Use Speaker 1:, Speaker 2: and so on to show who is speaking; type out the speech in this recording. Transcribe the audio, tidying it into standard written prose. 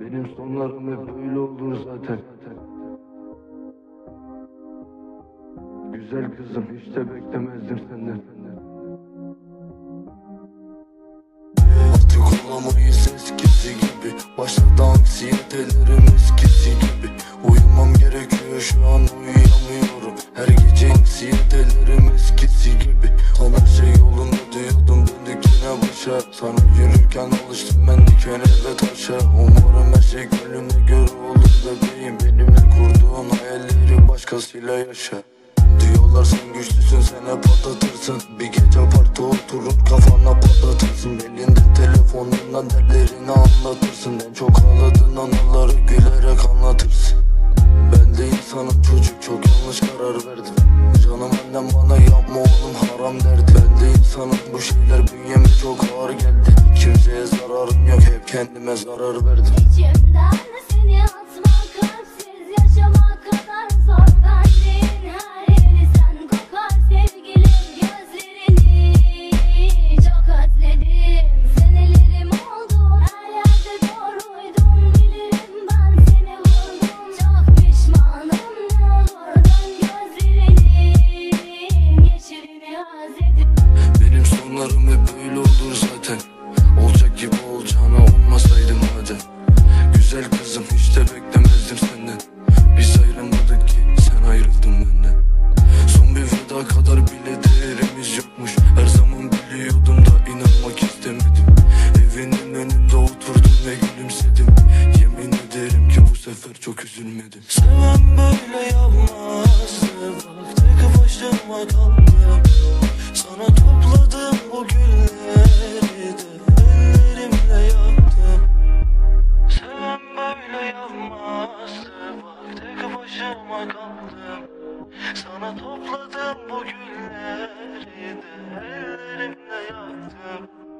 Speaker 1: Benim sonlarım hep böyle olur zaten. Güzel kızım, hiç de beklemezdim senden.
Speaker 2: Artık olamayız eskisi gibi. Başladı anksiyetelerim eskisi gibi. Uyumam gerekiyor, şu an uyuyamıyorum. Her gece anksiyetelerim eskisi gibi. Her şey yolunda diyordum, döndük yine başa. Sana yürürken alıştım ben dikene ve taşa. Umarım her şey gönlüne göre olur bebeğim. Benimle kurduğun hayalleri başkasıyla yaşa. Diyorlar sen güçlüsün, sen hep patlatırsın. Bir gece parkta oturur kafana patlatırsın. Belinde telefonundan dertlerini anlatırsın. En çok ağladığın anıları gülerek anlatırsın. Ben de insanım çocuk, çok yanlış karar verdim. Canım annem bana yapma oğlum haram derdi. Ben de insanım, bu şeyler bünyeme çok ağır geldi. Kimseye zararım yok, hep kendime zarar verdim.
Speaker 3: İçimden seni atmak, kalpsiz yaşamak kadar zor. Benliğin her yeri sen kokar sevgilim, gözlerini çok özledim. Senelerim oldu, her yerde doğruydum, bilirim ben seni vurdum. Çok pişmanım, ne olur dön, gözlerinin yeşilini özledim.
Speaker 2: Benim sonlarım hep böyle olur zaten. Olacak gibi olacağına olmasaydım madem. Güzel kızım, hiç de beklemezdim senden. Biz ayrılmadık ki sen ayrıldın benden. Son bir veda kadar bile değerimiz yokmuş. Her zaman biliyordum da inanmak istemedim. Evinin önünde oturdum ve gülümsedim. Yemin ederim ki bu sefer çok üzülmedim. Seven böyle yapmazdı, bak tek başıma kaldım. Sana topladım bu gülleri de ellerimle yaktım. Seven böyle yapmazdı, bak tek başıma kaldım. Sana topladım bu gülleri de ellerimle yaktım.